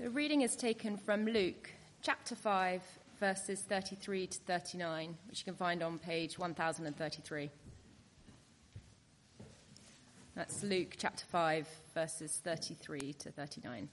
The reading is taken from Luke, chapter 5, verses 33 to 39, which you can find on page 1033. That's Luke, chapter 5, verses 33 to 39.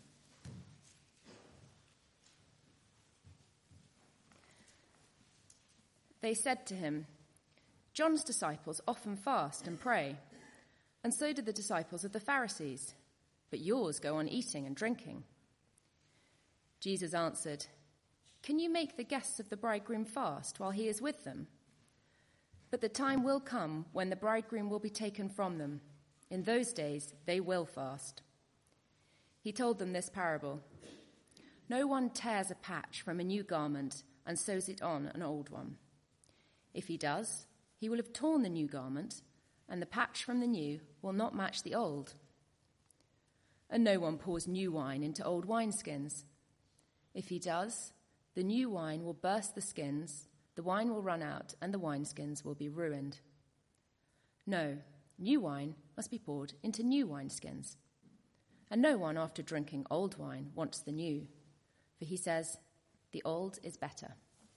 They said to him, "John's disciples often fast and pray, and so do the disciples of the Pharisees, but yours go on eating and drinking." Jesus answered, "Can you make the guests of the bridegroom fast while he is with them? But the time will come when the bridegroom will be taken from them. In those days they will fast." He told them this parable. "No one tears a patch from a new garment and sews it on an old one. If he does, he will have torn the new garment, and the patch from the new will not match the old. And no one pours new wine into old wineskins. If he does, the new wine will burst the skins, the wine will run out, and the wineskins will be ruined. No, new wine must be poured into new wineskins. And no one, after drinking old wine, wants the new, for he says, 'The old is better.'"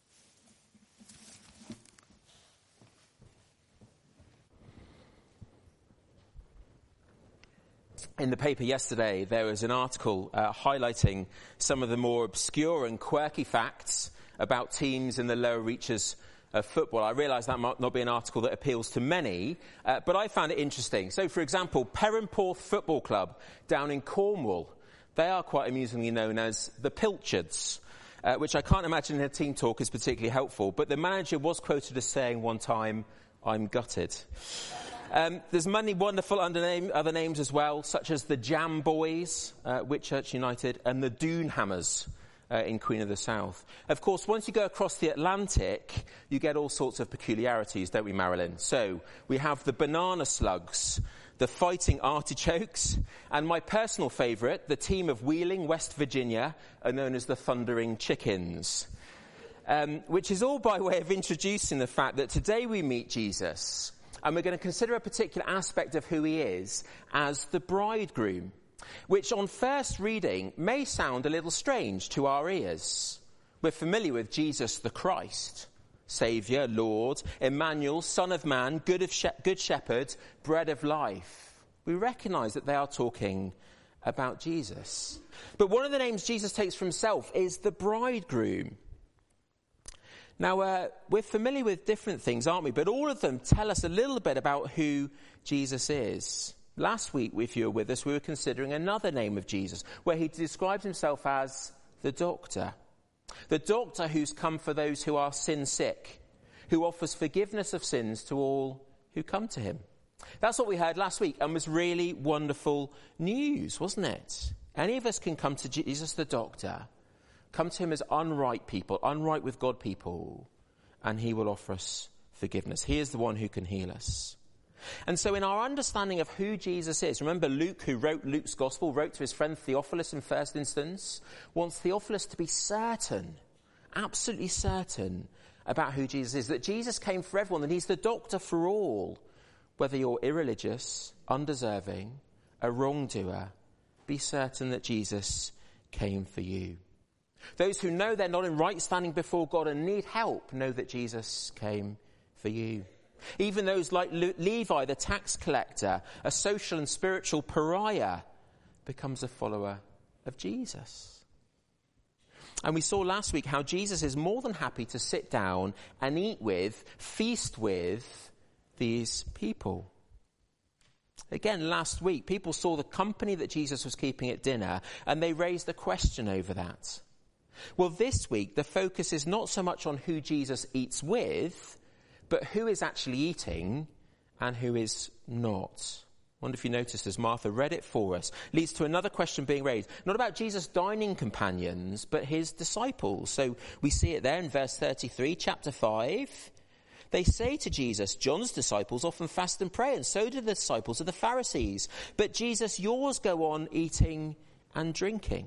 In the paper yesterday, there was an article highlighting some of the more obscure and quirky facts about teams in the lower reaches of football. I realise that might not be an article that appeals to many, but I found it interesting. So, for example, Perranporth Football Club down in Cornwall, they are quite amusingly known as the Pilchards, which I can't imagine in a team talk is particularly helpful, but the manager was quoted as saying one time, "I'm gutted." There's many wonderful other names as well, such as the Jam Boys, Whitchurch United, and the Doonhammers in Queen of the South. Of course, once you go across the Atlantic, you get all sorts of peculiarities, don't we, Marilyn? So we have the Banana Slugs, the Fighting Artichokes, and my personal favourite, the team of Wheeling, West Virginia, are known as the Thundering Chickens. Which is all by way of introducing the fact that today we meet Jesus, and we're going to consider a particular aspect of who he is as the bridegroom, which on first reading may sound a little strange to our ears. We're familiar with Jesus the Christ, Saviour, Lord, Emmanuel, Son of Man, Good Shepherd, Bread of Life. We recognise that they are talking about Jesus. But one of the names Jesus takes for himself is the bridegroom. Now, we're familiar with different things, aren't we? But all of them tell us a little bit about who Jesus is. Last week, if you were with us, we were considering another name of Jesus, where he describes himself as the doctor. The doctor who's come for those who are sin sick, who offers forgiveness of sins to all who come to him. That's what we heard last week, and was really wonderful news, wasn't it? Any of us can come to Jesus the doctor, come to him as unright people, unright with God people, and he will offer us forgiveness. He is the one who can heal us. And so in our understanding of who Jesus is, remember Luke, who wrote Luke's gospel, wrote to his friend Theophilus in first instance, wants Theophilus to be certain, absolutely certain about who Jesus is, that Jesus came for everyone, that he's the doctor for all. Whether you're irreligious, undeserving, a wrongdoer, be certain that Jesus came for you. Those who know they're not in right standing before God and need help know that Jesus came for you. Even those like Levi, the tax collector, a social and spiritual pariah, becomes a follower of Jesus. And we saw last week how Jesus is more than happy to sit down and eat with, feast with these people. Again, last week, people saw the company that Jesus was keeping at dinner, and they raised a question over that. Well, this week, the focus is not so much on who Jesus eats with, but who is actually eating and who is not. I wonder if you noticed as Martha read it for us, leads to another question being raised. Not about Jesus' dining companions, but his disciples. So we see it there in verse 33, chapter 5. They say to Jesus, "John's disciples often fast and pray, and so do the disciples of the Pharisees. But Jesus, yours go on eating and drinking."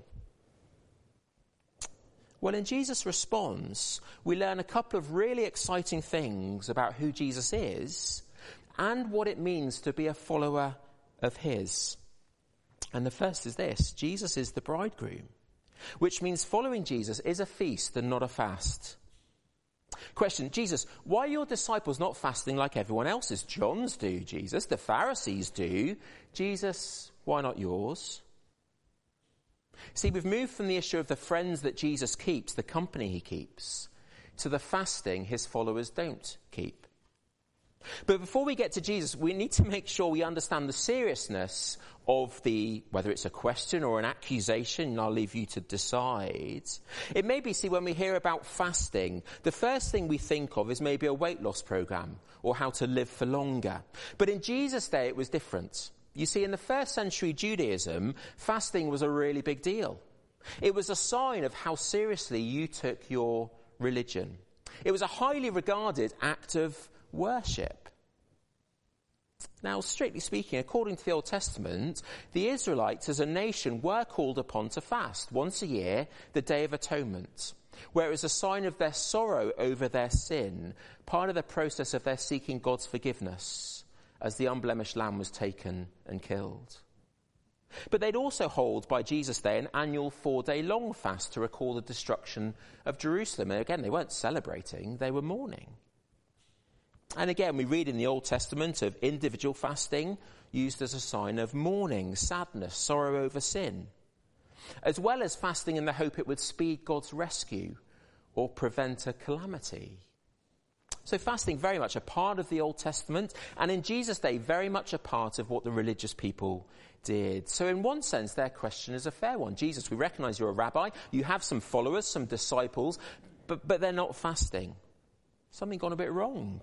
Well, in Jesus' response, we learn a couple of really exciting things about who Jesus is and what it means to be a follower of his. And the first is this: Jesus is the bridegroom. which means following Jesus is a feast and not a fast. Question, Jesus, why are your disciples not fasting like everyone else's? John's do, Jesus. The Pharisees do. Jesus, why not yours? See, we've moved from the issue of the friends that Jesus keeps, the company he keeps, to the fasting his followers don't keep. But before we get to Jesus, we need to make sure we understand the seriousness of whether it's a question or an accusation, and I'll leave you to decide. It may be, when we hear about fasting, the first thing we think of is maybe a weight loss program or how to live for longer. But in Jesus' day, it was different. You see, in the first century Judaism, fasting was a really big deal. It was a sign of how seriously you took your religion. It was a highly regarded act of worship. Now, strictly speaking, according to the Old Testament, the Israelites as a nation were called upon to fast once a year, the Day of Atonement, where it was a sign of their sorrow over their sin, part of the process of their seeking God's forgiveness as the unblemished lamb was taken and killed. But they'd also hold, by Jesus' day, an annual 4-day-long fast to recall the destruction of Jerusalem. And again, they weren't celebrating, they were mourning. And again, we read in the Old Testament of individual fasting used as a sign of mourning, sadness, sorrow over sin, as well as fasting in the hope it would speed God's rescue or prevent a calamity. So fasting very much a part of the Old Testament, and in Jesus' day very much a part of what the religious people did. So in one sense, their question is a fair one. Jesus, we recognize you're a rabbi, you have some followers, some disciples, but they're not fasting. Something gone a bit wrong.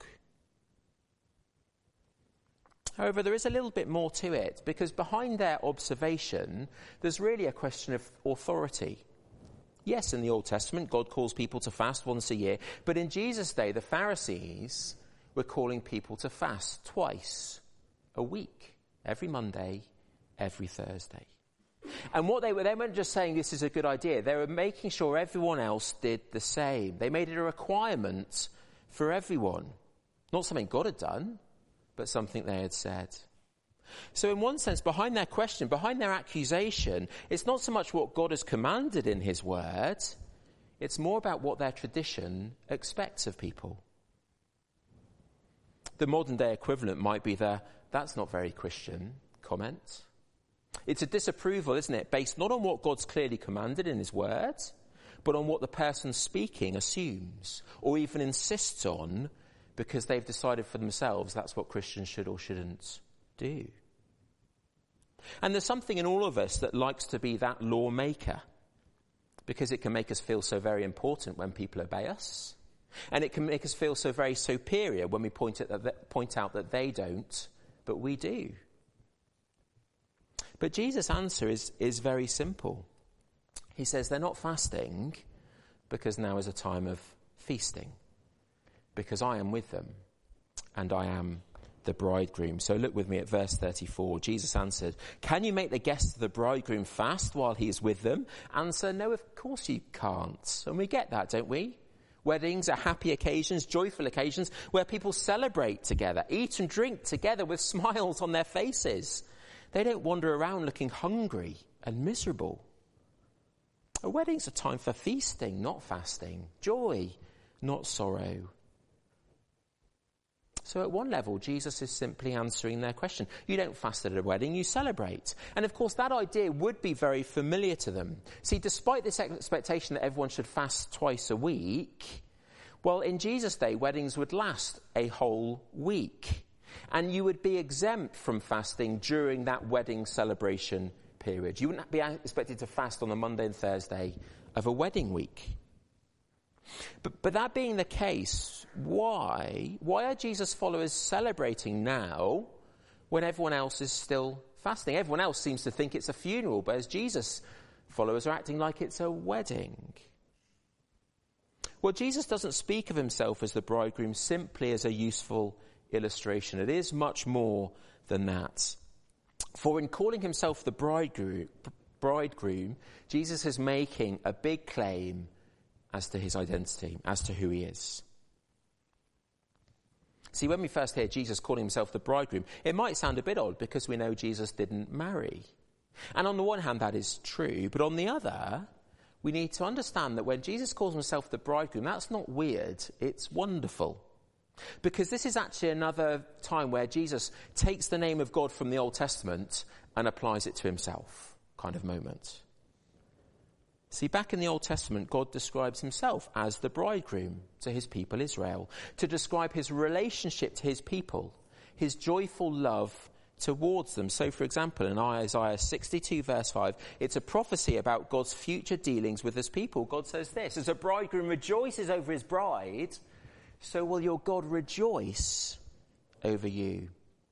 However, there is a little bit more to it, because behind their observation, there's really a question of authority. Yes, in the Old Testament, God calls people to fast once a year, but in Jesus' day, the Pharisees were calling people to fast twice a week, every Monday, every Thursday. And they weren't just saying this is a good idea, they were making sure everyone else did the same. They made it a requirement for everyone. Not something God had done, but something they had said. So in one sense, behind their question, behind their accusation, it's not so much what God has commanded in his word, it's more about what their tradition expects of people. The modern day equivalent might be that's not very Christian comment. It's a disapproval, isn't it, based not on what God's clearly commanded in his word, but on what the person speaking assumes or even insists on, because they've decided for themselves that's what Christians should or shouldn't do. And there's something in all of us that likes to be that lawmaker, because it can make us feel so very important when people obey us, and it can make us feel so very superior when we point out that they don't, but we do. But Jesus' answer is very simple. He says they're not fasting because now is a time of feasting, because I am with them, and I am the bridegroom. So look with me at verse 34. Jesus answered, "Can you make the guests of the bridegroom fast while he is with them?" Answer, no, of course you can't. And we get that, don't we? Weddings are happy occasions, joyful occasions, where people celebrate together, eat and drink together with smiles on their faces. They don't wander around looking hungry and miserable. A wedding's a time for feasting, not fasting. Joy, not sorrow. So at one level, Jesus is simply answering their question. You don't fast at a wedding, you celebrate. And of course, that idea would be very familiar to them. See, despite this expectation that everyone should fast twice a week, well, in Jesus' day, weddings would last a whole week. And you would be exempt from fasting during that wedding celebration period. You wouldn't be expected to fast on the Monday and Thursday of a wedding week. But that being the case, why are Jesus' followers celebrating now when everyone else is still fasting? Everyone else seems to think it's a funeral, but as Jesus' followers are acting like it's a wedding. Well, Jesus doesn't speak of himself as the bridegroom simply as a useful illustration. It is much more than that. For in calling himself the bridegroom, Jesus is making a big claim as to his identity, as to who he is. See, when we first hear Jesus calling himself the bridegroom, it might sound a bit odd because we know Jesus didn't marry. And on the one hand, that is true. But on the other, we need to understand that when Jesus calls himself the bridegroom, that's not weird, it's wonderful. Because this is actually another time where Jesus takes the name of God from the Old Testament and applies it to himself, kind of moment. See, back in the Old Testament, God describes himself as the bridegroom to his people Israel, to describe his relationship to his people, his joyful love towards them. So, for example, in Isaiah 62 verse 5, it's a prophecy about God's future dealings with his people. God says this, as a bridegroom rejoices over his bride, so will your God rejoice over you.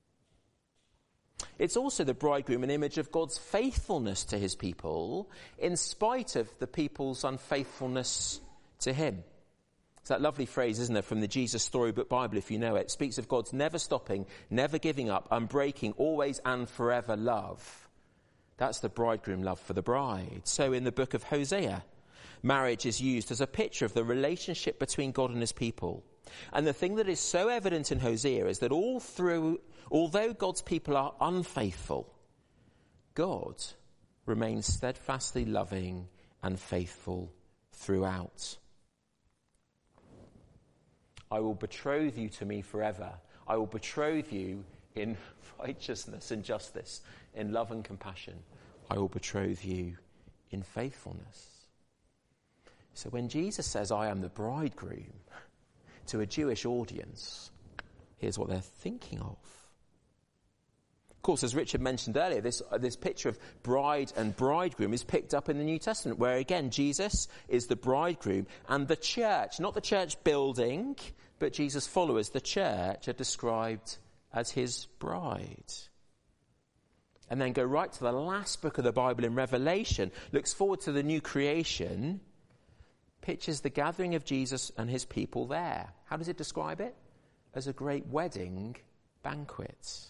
It's also the bridegroom, an image of God's faithfulness to his people, in spite of the people's unfaithfulness to him. It's that lovely phrase, isn't it, from the Jesus Storybook Bible, if you know it. It speaks of God's never stopping, never giving up, unbreaking, always and forever love. That's the bridegroom love for the bride. So in the book of Hosea, marriage is used as a picture of the relationship between God and his people. And the thing that is so evident in Hosea is that although God's people are unfaithful, God remains steadfastly loving and faithful throughout. I will betroth you to me forever. I will betroth you in righteousness and justice, in love and compassion. I will betroth you in faithfulness. So when Jesus says, I am the bridegroom, to a Jewish audience, here's what they're thinking of. Of course, as Richard mentioned earlier, this picture of bride and bridegroom is picked up in the New Testament, where again, Jesus is the bridegroom and the church, not the church building, but Jesus' followers, the church, are described as his bride. And then go right to the last book of the Bible in Revelation, looks forward to the new creation, pictures the gathering of Jesus and his people there. How does it describe it? As a great wedding banquet.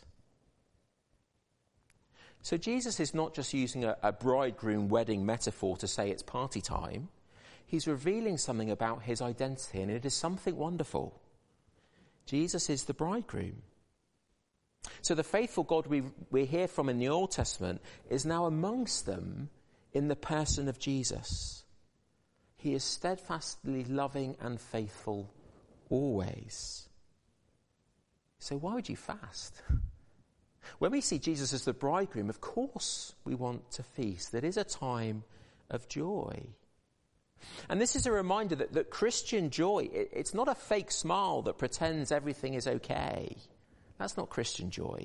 So Jesus is not just using a bridegroom wedding metaphor to say it's party time. He's revealing something about his identity, and it is something wonderful. Jesus is the bridegroom. So the faithful God we hear from in the Old Testament is now amongst them in the person of Jesus. He is steadfastly loving and faithful always. So why would you fast? When we see Jesus as the bridegroom, of course we want to feast. It is a time of joy. And this is a reminder that Christian joy, it's not a fake smile that pretends everything is okay. That's not Christian joy.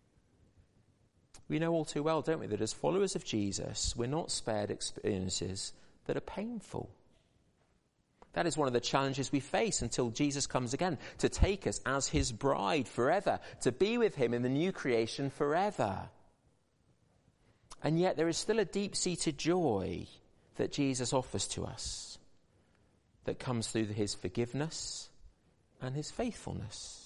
We know all too well, don't we, that as followers of Jesus, we're not spared experiences that are painful. That is one of the challenges we face until Jesus comes again, to take us as his bride forever, to be with him in the new creation forever. And yet there is still a deep-seated joy that Jesus offers to us, that comes through his forgiveness and his faithfulness.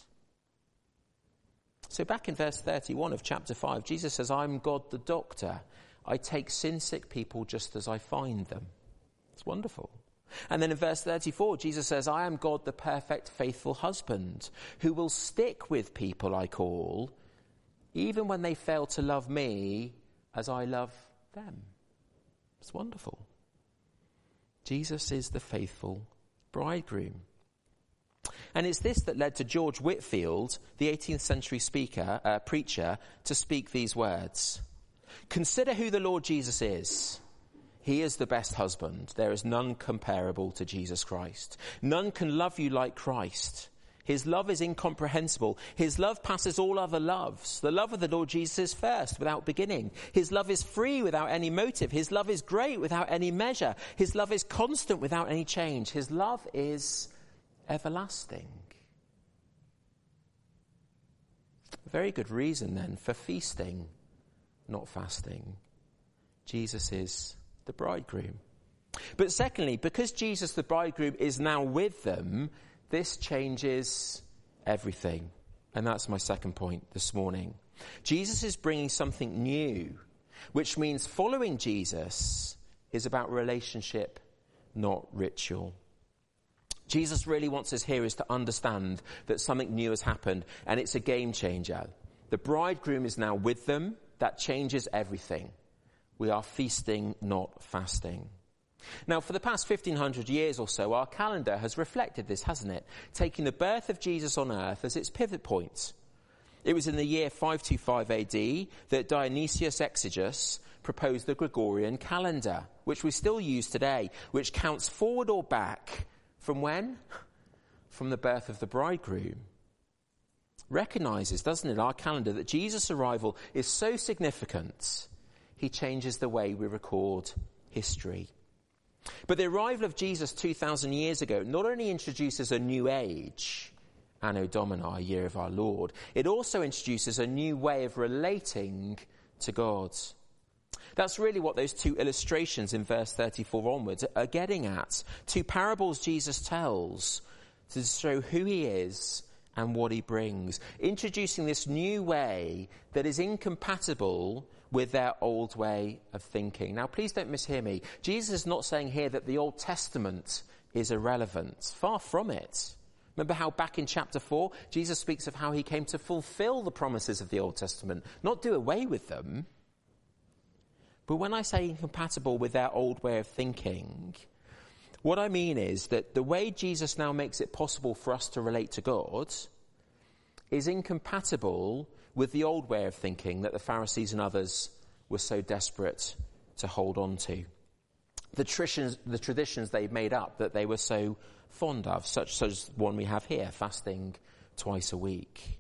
So back in verse 31 of chapter 5, Jesus says, I'm God the doctor. I take sin-sick people just as I find them. It's wonderful. And then in verse 34, Jesus says, I am God, the perfect, faithful husband, who will stick with people I call, even when they fail to love me as I love them. It's wonderful. Jesus is the faithful bridegroom. And it's this that led to George Whitefield, the 18th century preacher, to speak these words. Consider who the Lord Jesus is. He is the best husband. There is none comparable to Jesus Christ. None can love you like Christ. His love is incomprehensible. His love passes all other loves. The love of the Lord Jesus is first, without beginning. His love is free, without any motive. His love is great, without any measure. His love is constant, without any change. His love is everlasting. A very good reason, then, for feasting, not fasting. Jesus is the bridegroom. But secondly, because Jesus the bridegroom is now with them, this changes everything. And that's my second point this morning. Jesus is bringing something new, which means following Jesus is about relationship, not ritual. Jesus really wants his hearers to understand that something new has happened, and it's a game changer. The bridegroom is now with them. That changes everything. We are feasting, not fasting. Now, for the past 1,500 years or so, our calendar has reflected this, hasn't it? Taking the birth of Jesus on earth as its pivot point. It was in the year 525 AD that Dionysius Exiguus proposed the Gregorian calendar, which we still use today, which counts forward or back from when? From the birth of the bridegroom. Recognises, doesn't it, our calendar, that Jesus' arrival is so significant, he changes the way we record history. But the arrival of Jesus 2,000 years ago not only introduces a new age, Anno Domini, year of our Lord, it also introduces a new way of relating to God. That's really what those two illustrations in verse 34 onwards are getting at. Two parables Jesus tells to show who he is and what he brings, introducing this new way that is incompatible with their old way of thinking. Now, please don't mishear me. Jesus is not saying here that the Old Testament is irrelevant. Far from it. Remember how back in chapter 4, Jesus speaks of how he came to fulfill the promises of the Old Testament, not do away with them. But when I say incompatible with their old way of thinking, what I mean is that the way Jesus now makes it possible for us to relate to God is incompatible with the old way of thinking that the Pharisees and others were so desperate to hold on to. The traditions they've made up that they were so fond of, such as one we have here, fasting twice a week.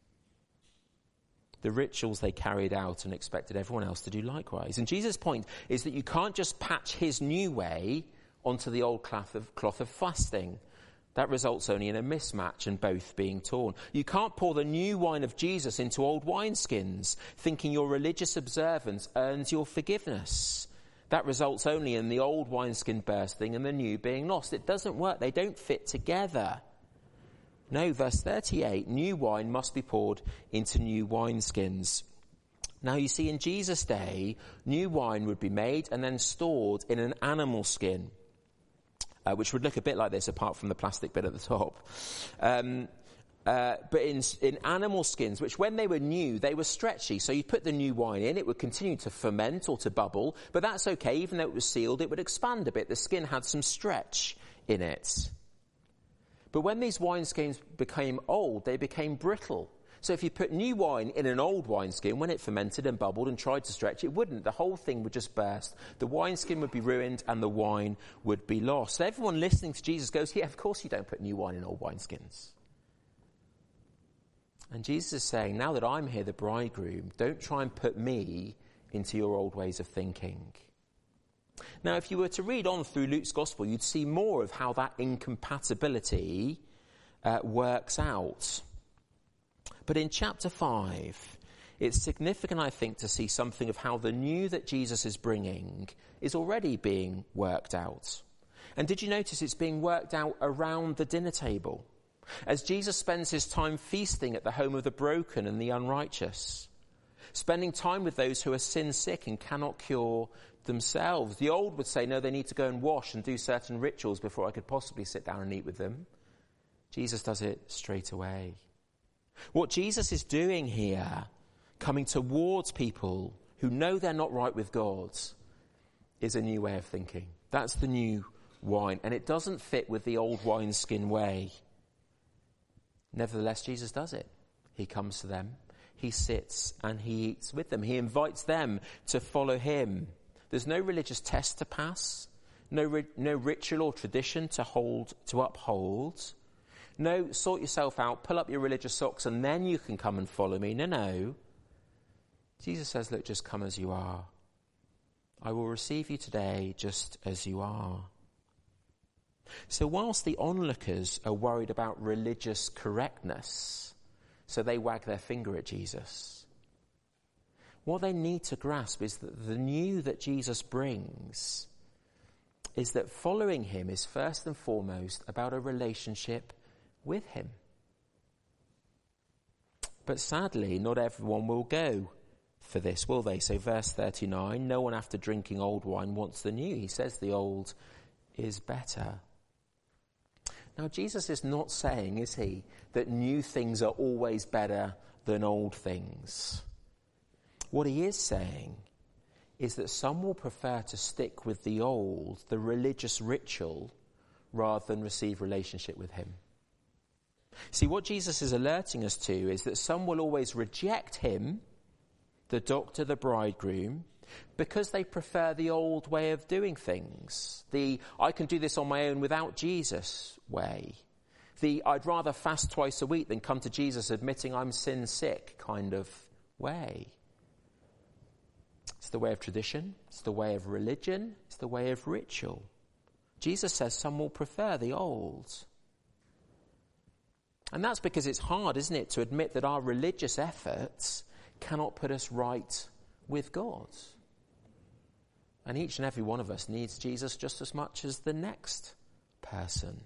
The rituals they carried out and expected everyone else to do likewise. And Jesus' point is that you can't just patch his new way onto the old cloth of fasting. That results only in a mismatch and both being torn. You can't pour the new wine of Jesus into old wineskins, thinking your religious observance earns your forgiveness. That results only in the old wineskin bursting and the new being lost. It doesn't work. They don't fit together. No, verse 38, new wine must be poured into new wineskins. Now, you see, in Jesus' day, new wine would be made and then stored in an animal skin, which would look a bit like this apart from the plastic bit at the top. But in animal skins, which when they were new, they were stretchy. So you put the new wine in, it would continue to ferment or to bubble, but that's okay. Even though it was sealed, it would expand a bit. The skin had some stretch in it. But when these wineskins became old, they became brittle. So if you put new wine in an old wineskin, when it fermented and bubbled and tried to stretch, it wouldn't. The whole thing would just burst. The wineskin would be ruined and the wine would be lost. So everyone listening to Jesus goes, yeah, of course you don't put new wine in old wineskins. And Jesus is saying, now that I'm here, the bridegroom, don't try and put me into your old ways of thinking. Now, if you were to read on through Luke's gospel, you'd see more of how that incompatibility works out. But in chapter 5, it's significant, I think, to see something of how the new that Jesus is bringing is already being worked out. And did you notice it's being worked out around the dinner table? As Jesus spends his time feasting at the home of the broken and the unrighteous, spending time with those who are sin sick and cannot cure themselves. The old would say, no, they need to go and wash and do certain rituals before I could possibly sit down and eat with them. Jesus does it straight away. What Jesus is doing here, coming towards people who know they're not right with God, is a new way of thinking. That's the new wine, and it doesn't fit with the old wineskin way. Nevertheless, Jesus does it. He comes to them, he sits and he eats with them. He invites them to follow him. There's no religious test to pass, no ritual or tradition to uphold. No, sort yourself out, pull up your religious socks, and then you can come and follow me. No. Jesus says, look, just come as you are. I will receive you today just as you are. So whilst the onlookers are worried about religious correctness, so they wag their finger at Jesus, what they need to grasp is that the new that Jesus brings is that following him is first and foremost about a relationship with him. But sadly, not everyone will go for this, will they? So verse 39, no one after drinking old wine wants the new. He says the old is better. Now, Jesus is not saying, is he, that new things are always better than old things. What he is saying is that some will prefer to stick with the old, the religious ritual, rather than receive relationship with him. See, what Jesus is alerting us to is that some will always reject him, the doctor, the bridegroom, because they prefer the old way of doing things. The I can do this on my own without Jesus way. The I'd rather fast twice a week than come to Jesus admitting I'm sin sick kind of way. It's the way of tradition. It's the way of religion. It's the way of ritual. Jesus says some will prefer the old. And that's because it's hard, isn't it, to admit that our religious efforts cannot put us right with God. And each and every one of us needs Jesus just as much as the next person.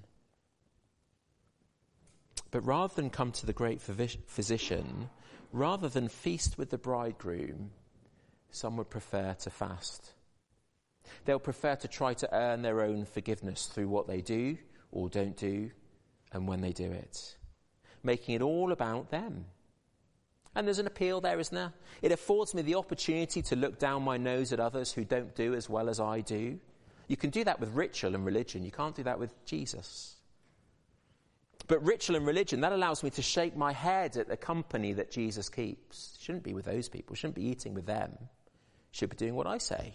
But rather than come to the great physician, rather than feast with the bridegroom, some would prefer to fast. They'll prefer to try to earn their own forgiveness through what they do or don't do and when they do it, making it all about them. And there's an appeal there, isn't there? It affords me the opportunity to look down my nose at others who don't do as well as I do. You can do that with ritual and religion. You can't do that with Jesus. But ritual and religion, that allows me to shake my head at the company that Jesus keeps. Shouldn't be with those people. Shouldn't be eating with them. Should be doing what I say.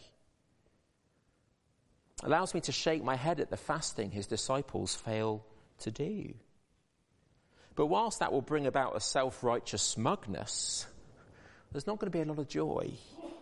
Allows me to shake my head at the fasting his disciples fail to do. But whilst that will bring about a self-righteous smugness, there's not going to be a lot of joy.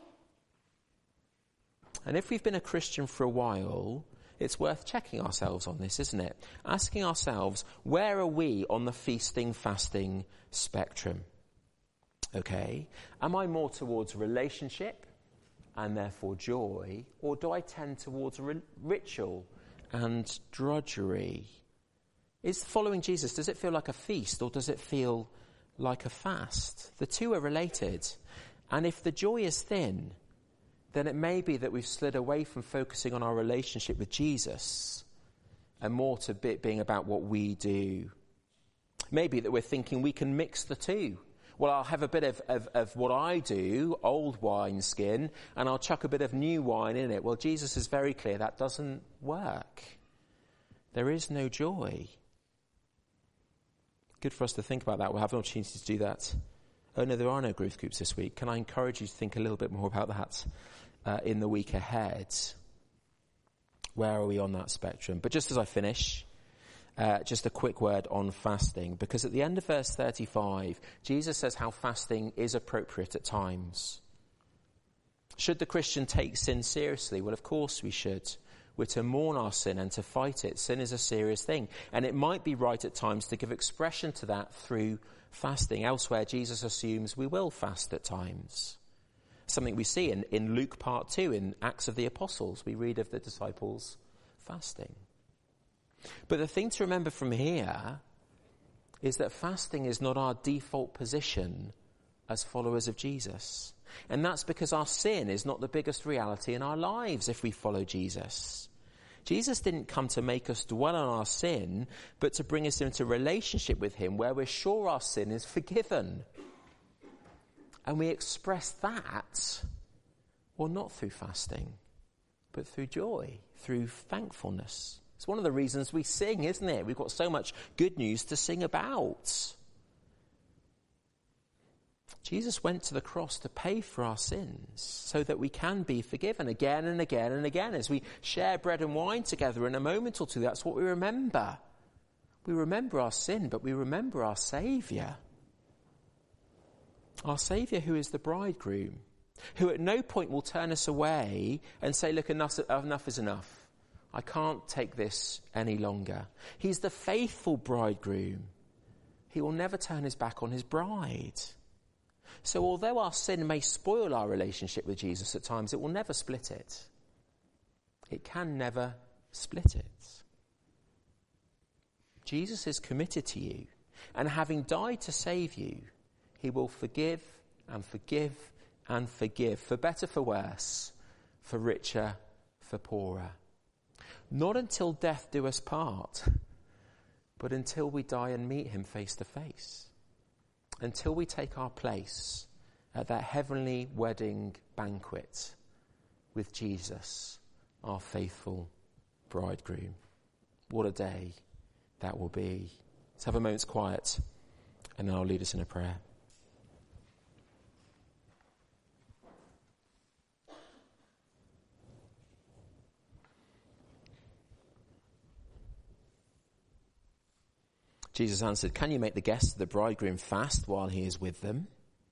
And if we've been a Christian for a while, it's worth checking ourselves on this, isn't it? Asking ourselves, where are we on the feasting, fasting spectrum? Okay, am I more towards relationship and therefore joy, or do I tend towards ritual and drudgery? Is following Jesus, does it feel like a feast or does it feel like a fast? The two are related. And if the joy is thin, then it may be that we've slid away from focusing on our relationship with Jesus and more to being about what we do. Maybe that we're thinking we can mix the two. Well, I'll have a bit of what I do, old wineskin, and I'll chuck a bit of new wine in it. Well, Jesus is very clear that doesn't work. There is no joy. Good for us to think about that. We'll have an opportunity to do that. Oh, no, there are no growth groups this week. Can I encourage you to think a little bit more about that in the week ahead? Where are we on that spectrum? But just as I finish, just a quick word on fasting. Because at the end of verse 35, Jesus says how fasting is appropriate at times. Should the Christian take sin seriously? Well, of course we should. We're to mourn our sin and to fight it. Sin is a serious thing. And it might be right at times to give expression to that through fasting. Elsewhere, Jesus assumes we will fast at times. Something we see in Luke part 2, in Acts of the Apostles. We read of the disciples fasting. But the thing to remember from here is that fasting is not our default position as followers of Jesus. And that's because our sin is not the biggest reality in our lives if we follow Jesus. Jesus didn't come to make us dwell on our sin, but to bring us into relationship with him where we're sure our sin is forgiven. And we express that, well, not through fasting, but through joy, through thankfulness. It's one of the reasons we sing, isn't it? We've got so much good news to sing about. Jesus went to the cross to pay for our sins so that we can be forgiven again and again and again. As we share bread and wine together in a moment or two, that's what we remember. We remember our sin, but we remember our Saviour. Our Saviour who is the bridegroom, who at no point will turn us away and say, look, enough is enough. I can't take this any longer. He's the faithful bridegroom. He will never turn his back on his bride. So although our sin may spoil our relationship with Jesus at times, it will never split it. It can never split it. Jesus is committed to you, and having died to save you, he will forgive and forgive and forgive, for better, for worse, for richer, for poorer. Not until death do us part, but until we die and meet him face to face. Until we take our place at that heavenly wedding banquet with Jesus, our faithful bridegroom. What a day that will be. Let's have a moment's quiet, and then I'll lead us in a prayer. Jesus answered, "Can you make the guests of the bridegroom fast while he is with them?"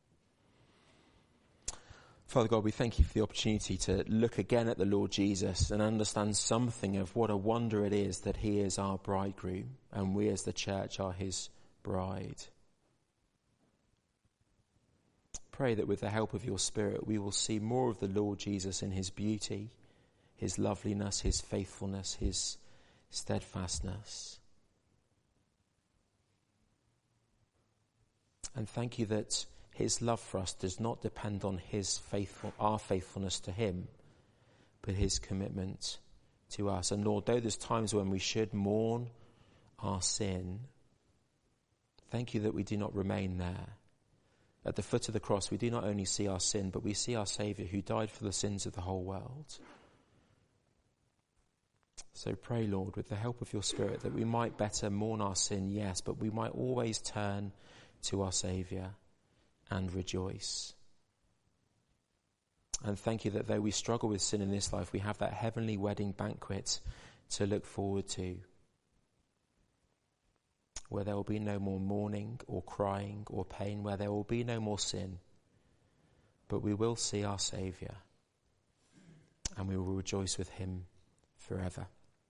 Father God, we thank you for the opportunity to look again at the Lord Jesus and understand something of what a wonder it is that he is our bridegroom and we as the church are his bride. Pray that with the help of your Spirit we will see more of the Lord Jesus in his beauty, his loveliness, his faithfulness, his steadfastness. And thank you that his love for us does not depend on our faithfulness to him, but his commitment to us. And Lord, though there's times when we should mourn our sin, thank you that we do not remain there. At the foot of the cross, we do not only see our sin, but we see our Saviour who died for the sins of the whole world. So pray, Lord, with the help of your Spirit, that we might better mourn our sin, yes, but we might always turn to our Saviour and rejoice. And thank you that though we struggle with sin in this life, we have that heavenly wedding banquet to look forward to, where there will be no more mourning or crying or pain, where there will be no more sin, but we will see our Saviour and we will rejoice with him forever.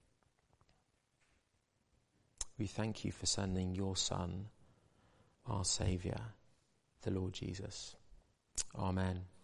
We thank you for sending your Son, our Saviour, the Lord Jesus. Amen.